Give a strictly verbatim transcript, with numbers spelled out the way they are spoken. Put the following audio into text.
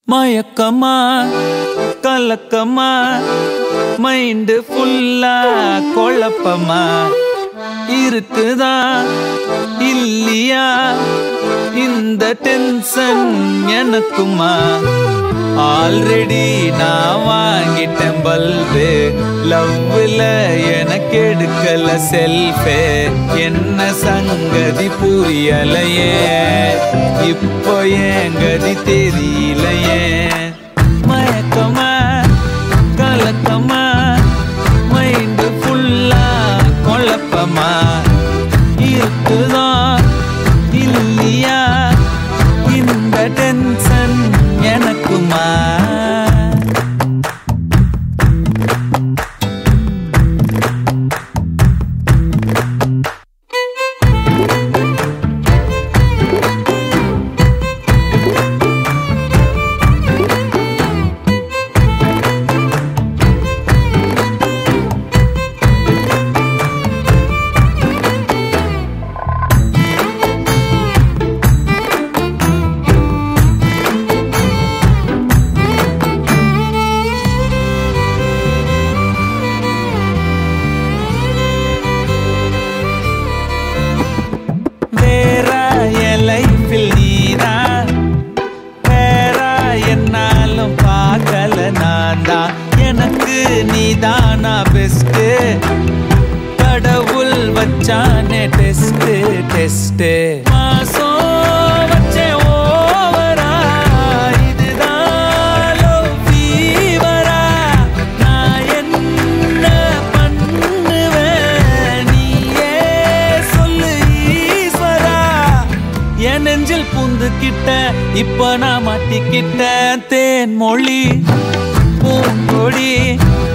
மயக்கமா கலக்கமா மைண்டு ஃபுல்லா குழப்பமா இருக்குதா இல்லையா இந்த டென்ஷன் எனக்குமா? ஆல்ரெடி நான் வாங்கிட்டேன் பல்பு, லவ்ல எனக்கு எடுக்கல செல்ஃபே. என்ன சங்கதி புரியலையே, இப்போ ஏன் கதி தெரியலையே. மயக்கமா கலக்கமா மைண்டு ஃபுல்லா குழப்பமா இருக்குதா இல்லையா இந்த டென்ஷன் எனக்குமா? எனக்கு நீதானா பெஸ்ட், கடவுள் வச்சானே டெஸ்ட் டெஸ்ட். மாசம் வச்சே ஓவரா, இதுதான் லவ் ஃபீவரா. நான் என்ன பண்ணுவேன் நீயே சொல்லு ஈஸ்வரா. என் நெஞ்சில் பூந்துக்கிட்ட இப்ப நான் மாட்டிக்கிட்ட தேன் மொழி பூங்கொடி